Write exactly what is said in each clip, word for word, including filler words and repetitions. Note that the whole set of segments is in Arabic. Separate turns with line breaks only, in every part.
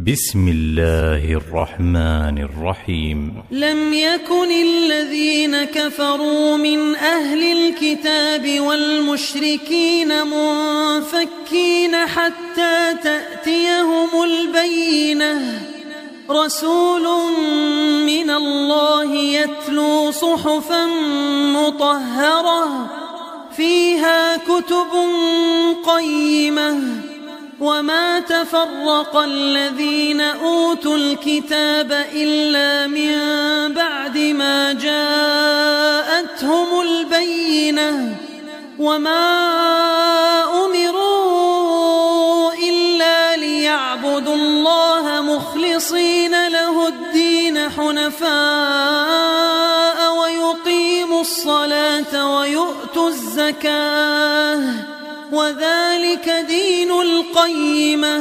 بسم الله الرحمن الرحيم.
لم يكن الذين كفروا من أهل الكتاب والمشركين منفكين حتى تأتيهم البينة، رسول من الله يتلو صحفا مطهرة فيها كتب قيمة. وما تفرق الذين أوتوا الكتاب إلا من بعد ما جاءتهم البينة، وما أمروا إلا ليعبدوا الله مخلصين له الدين حنفاء ويقيموا الصلاة ويؤتوا الزكاة، وذلك دين القيمة.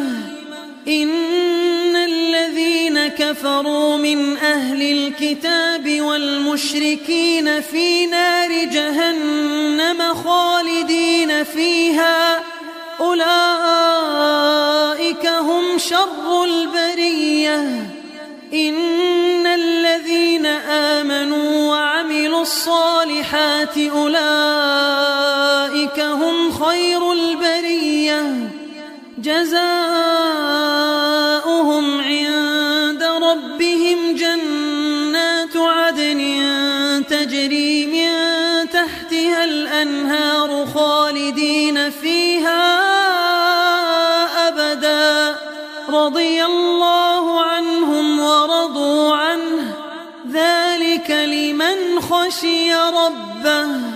إن الذين كفروا من أهل الكتاب والمشركين في نار جهنم خالدين فيها، أولئك هم شر البرية. إن الذين آمنوا وعملوا الصالحات أولئك هم خير البرية، جزاؤهم عند ربهم جنات عدن تجري من تحتها الأنهار خالدين فيها أبدا، رضي الله عنهم ورضوا عنه، ذلك لمن خشي ربه.